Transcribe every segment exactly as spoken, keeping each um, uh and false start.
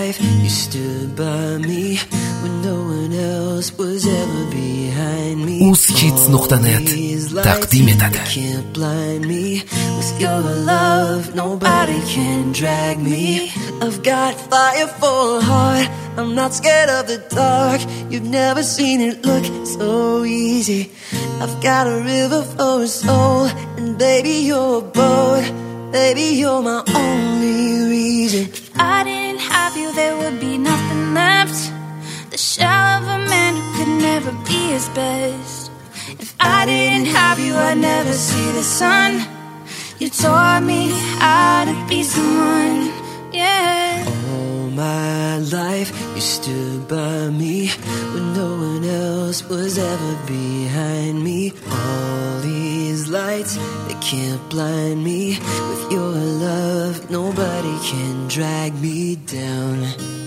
life you stood by me when no one else was ever behind me. uzhits nuqta net taqdim etadi. Can't blind me with your love, nobody can drag me. I've got fire for a heart, I'm not scared of the dark. You've never seen it look so easy. I've got a river for a soul, and baby you're a boat. Baby you're my only reason. If I didn't have you, there would be nothing left. The shell of a man who could never be his best. If I didn't have you, I'd never see the sun. You taught me how to be someone, yeah. All my life you stood by me when no one else was ever behind me. All these lights, they can't blind me. With your love, nobody can drag me down.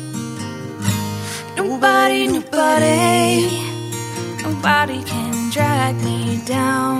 Nobody, nobody, nobody can drag me down.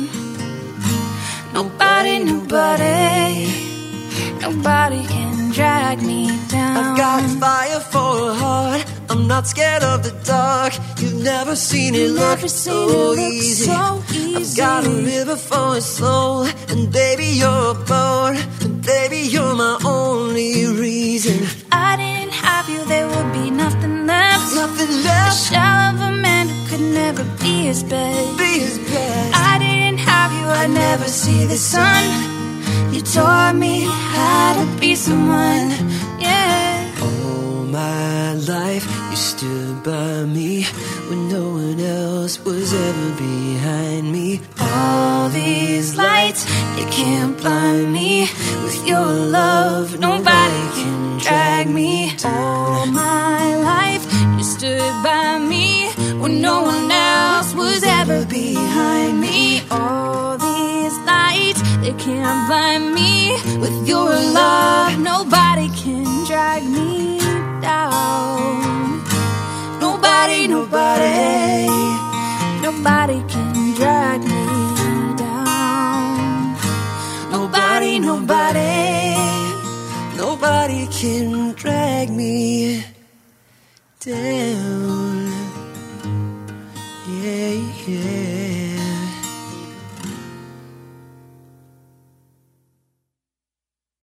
Nobody, nobody, nobody can drag me down. I've got fire for a heart, I'm not scared of the dark. You've never seen it look so easy. I've got a river for a soul, and baby you're a boat. And baby you're my only reason. If I didn't have you, there would be nothing left. Nothing left. The shell of a man who could never be his best. Be his best. I didn't have you, I'd never see the sun. You taught me how to be someone, yeah. All my life you stood by me when no one else was ever behind me. All these lights, they can't blind me. With your love, nobody can drag me. All my life you stood by me when no one else was ever behind me. All these lights, they can't blind me. With your love, nobody can drag me down. Nobody, nobody, nobody can drag me down. Nobody, nobody, Nobody can drag me down.